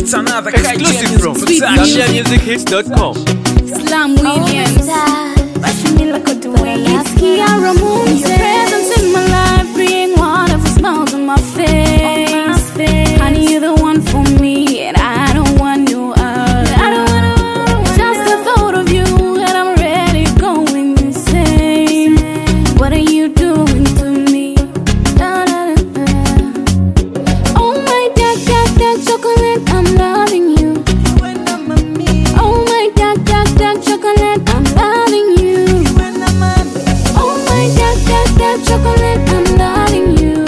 It's another exclusive from ZambiaMusicHits.com. Slam Williams. It's Kiara Moon. Your presence in my life bring wonderful smiles on my face. Honey, you're the one for me, and I don't want no other. Just the thought of you, and I'm already going insane. What are you doing to me? Oh my dark chocolate, I'm loving you. Oh my dark chocolate, I'm loving you. Oh my dark chocolate, I'm loving you.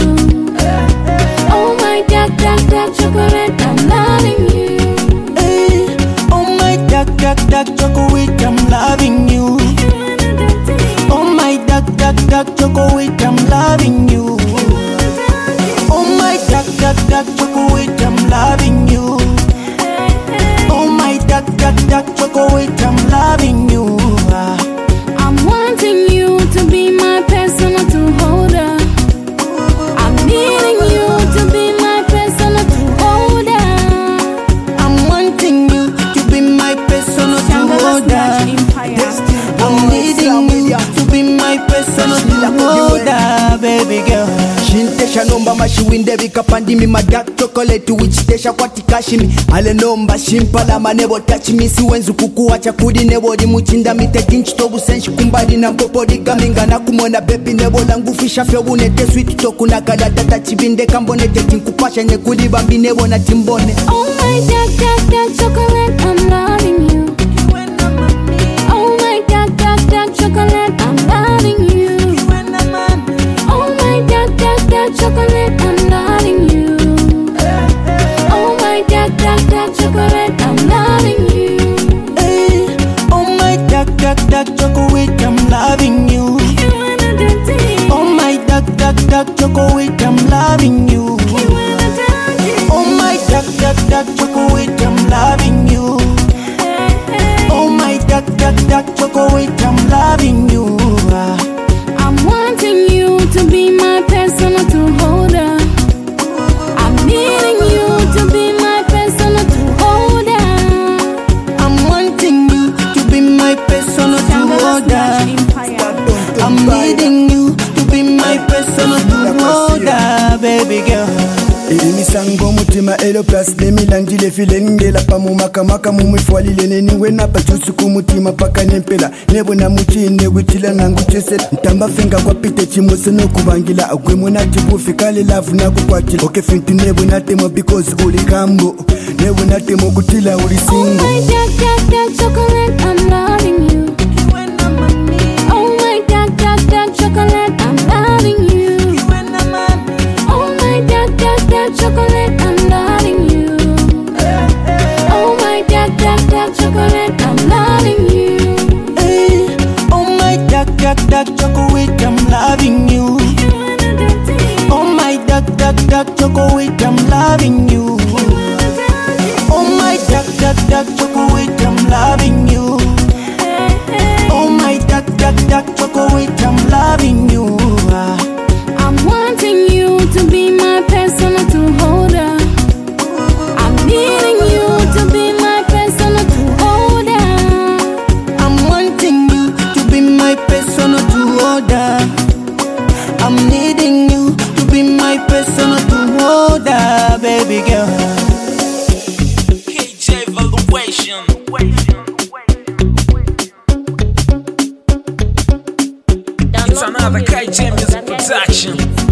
Oh my dark chocolate, I'm loving you. Hey, oh my dark chocolate, I'm loving you. Oh my dark chocolate, I'm loving you. Oh my dark chocolate, I'm loving you. Oh my dark chocolate, I'm loving you. I'm wanting you to be my personal to holder. I'm needing you to be my personal to holder. I'm wanting you to be my personal to holder. I'm needing you to be my personal to holder, baby girl. Shintesha nomba mashiwinde vikapandimi madark chocolate wichitesha kwa tikashimi ale nomba shimpala manebo touch me siwenzu kukuwacha kudi nebo di muchinda miteti nchitobu senshi kumbali na mpopo digaminga na kumona baby nebo langu fisha fyo bunete sweet toku na kadatata chibinde kambonete tinkupasha nyekudi bambi nebo na timbone. Oh my dark chocolate, I'm loving you. Oh my dark chocolate, I'm loving you. Oh my dark chocolate, I'm loving you. Oh my dark chocolate, I'm loving you. Hey, oh my dark chocolate, I'm loving you. Oh my dark chocolate, I'm loving you. Oh my dark chocolate, I'm loving you. Oh my dark chocolate, I'm loving you. I'm wanting you to be my personal to holder. I'm needing you to be my personal to holder. I'm wanting you to be my personal to holder. I'm needing you to be my personal to holder, baby girl. Misango mutima elo plus nemilandile filengela pamu makamaka mumifwalile neniwe napa chusuku mutima paka nempela nebo na muchine witila nangu chese ntamba fenga kwa pite chimose no kubangila agwemu na chibufi kale love na kukwatila okay fintu nebo na temo because uli kambo nebo na temo kutila uli single. Oh my dark chocolate, I'm loving you. Oh my dark chocolate, I'm loving you. Oh my dark chocolate, I'm loving you. Oh my dark chocolate, I'm loving you. Hey, oh my dark chocolate, I'm loving you. Oh my dark chocolate, I'm loving you. Oh my dark chocolate, I'm loving you. Oh my dark chocolate, I'm loving you. I'm wanting you to be my personal to holder. I'm needing you to be my personal to holder. I'm wanting you to be my personal to holder. I'm needing you to be my personal to holder, baby girl. KJ Valuation. It's another KJ Music Production.